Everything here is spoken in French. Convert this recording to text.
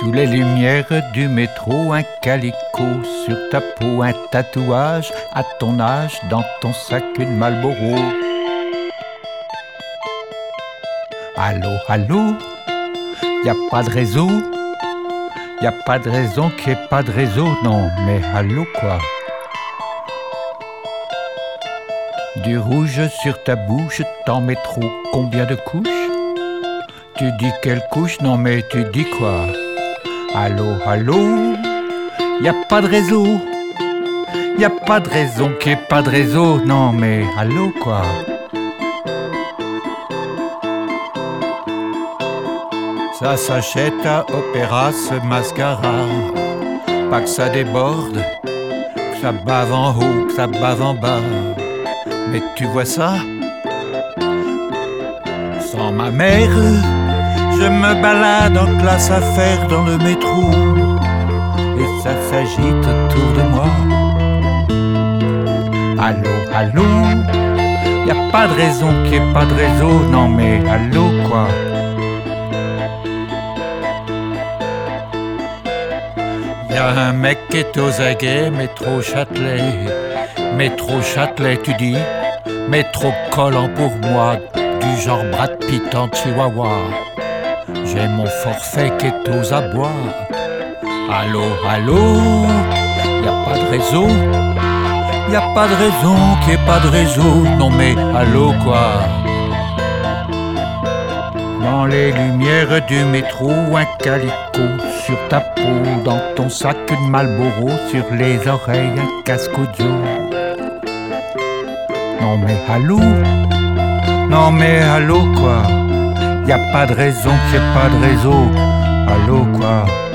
Sous les lumières du métro, un calicot sur ta peau, un tatouage à ton âge, dans ton sac une Marlboro. Allô, allô, y a pas de réseau, y a pas de raison qu'il n'y ait pas de réseau, non, mais allô quoi. Du rouge sur ta bouche, t'en mets trop, combien de couches? Tu dis quelle couche? Non mais tu dis quoi? Allô, allô, y a pas de réseau, y a pas de raison qu'il n'y ait pas de réseau, non mais allô quoi. Ça s'achète à Opéra, ce mascara, pas que ça déborde, que ça bave en haut, que ça bave en bas. Mais tu vois ça? Sans ma mère, je me balade en classe affaires dans le métro et ça s'agite autour de moi. Allô, allô, y a pas de raison qu'il n'y ait pas de réseau, non mais allô quoi. Y a un mec qui est aux aguets, métro Châtelet tu dis, métro collant pour moi, du genre Brad Pitt en Chihuahua. J'ai mon forfait qui est aux abois. Allô, allô, y a pas de réseau, y a pas de raison qu'il n'y ait pas de réseau, non mais allô quoi. Dans les lumières du métro, un calicot sur ta peau, dans ton sac une Marlboro, sur les oreilles un casque audio. Non mais allô, non mais allô quoi. Y a pas de raison qu'il n'y ait pas de réseau, allô quoi.